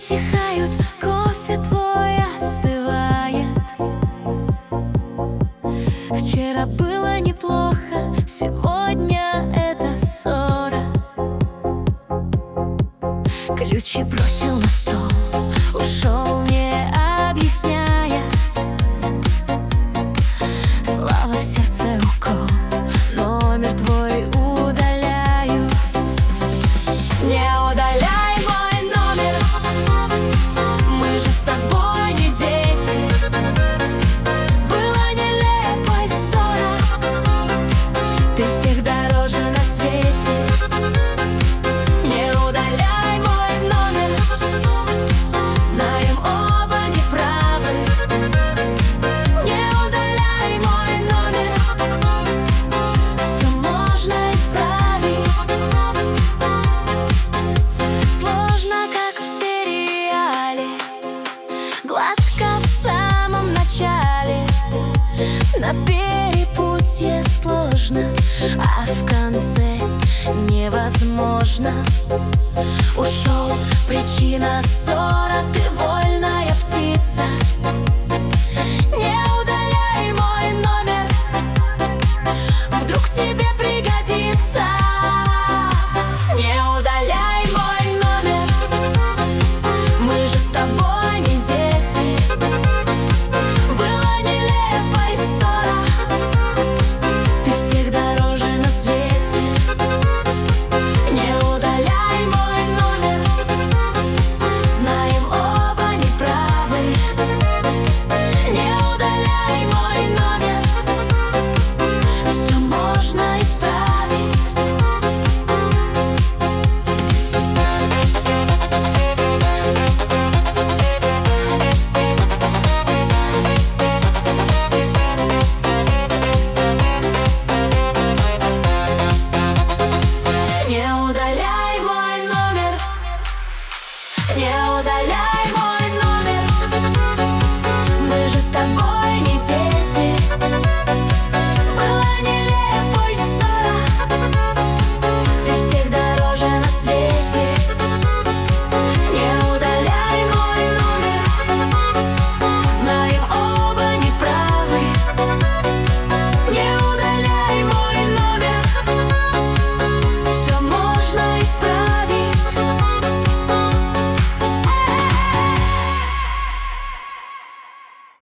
притихают, кофе твой остывает. Вчера было неплохо, сегодня это ссора. Ключи бросил на стол, ушел, не объясняя. Слава в сердце укол, номер твой удаляю. Не удаляй мой номер, мы же с тобой не дети. Была нелепой ссора, ты всех дороже на свете. Не удаляй мой номер, знаем оба неправы. Не удаляй мой номер, все можно исправить. Сложно, как в сериале, гладко в самом начале. На перепутье сложно, а в конце невозможно. Ушел, причина ссора, ты